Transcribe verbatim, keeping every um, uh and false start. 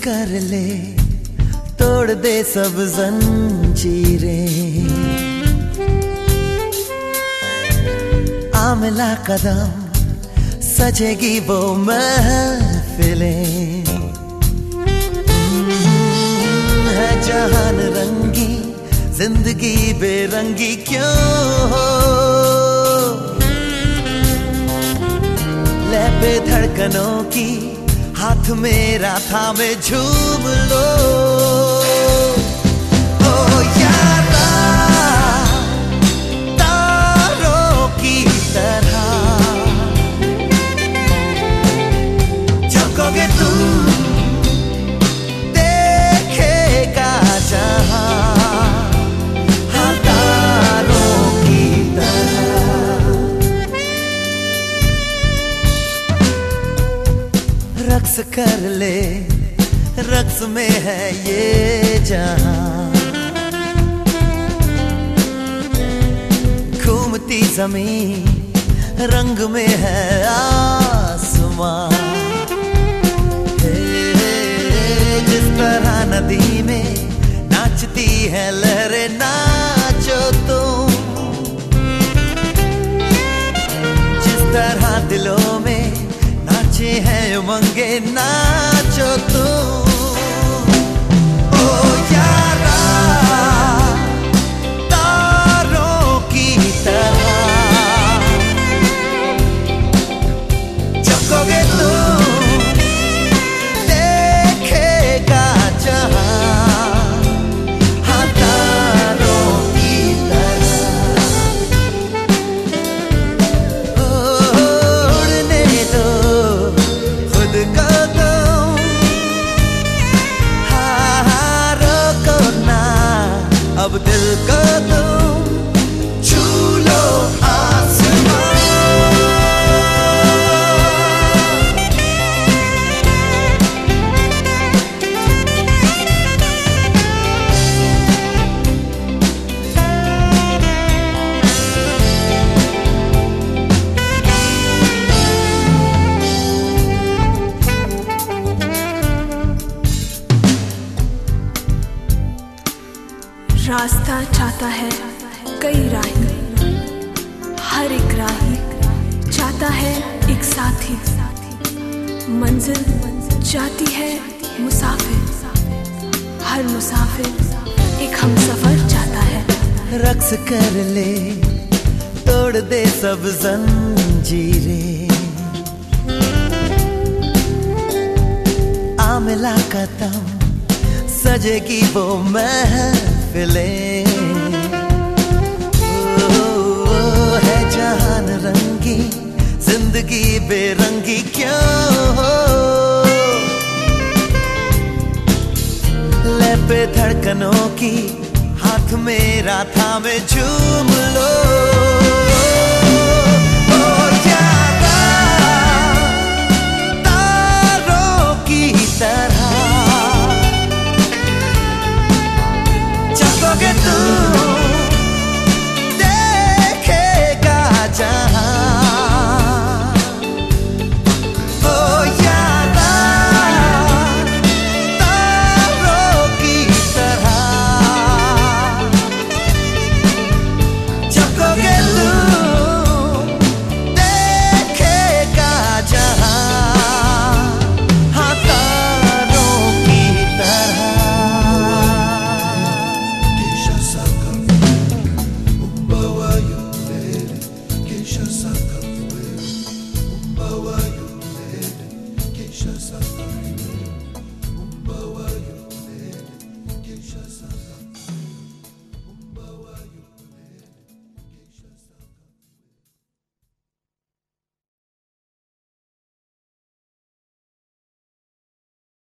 कर ले, तोड़ दे सब जंजीरें। आ मिला कदम, सजेगी वो महफिलें। है जहान रंगी, जिंदगी बेरंगी क्यों हो। ले पे धड़कनों की, हाथ मेरा थामे झूम लो। ओ यारा, तारों की तरह झपकोगे तुम, देखेगा जहां। हाँ, तारों की तरह रक्स कर ले, रक्स में है ये जहां। घूमती जमीन, रंग में है आसमां। जिस तरह नदी में नाचती है लहरें, नाचो तुम। जिस तरह दिलों में नाचे हैं उमंगे, नाचो तुम। ओ यारा, तारों की तरह झपकोगे तुम, देखेगा जहां। हाँ, तारों की तरह उड़ने दो खुद को तुम। हाँ, रोको ना अब दिल को तुम, छू लो आसमां। रास्ता चाहता है कई राही, हर एक राही चाहता है एक साथी। मंजिल जाती है मुसाफिर, हर मुसाफिर एक हमसफर चाहता है। रक्स कर ले, तोड़ दे सब जंजीरें। आ मिला कदम, सजेगी वो महफिलें। ओ, है जहान रंगी, जिंदगी बेरंगी क्यों हो। ले पे धड़कनों की, हाथ मेरा थामे झूम लो।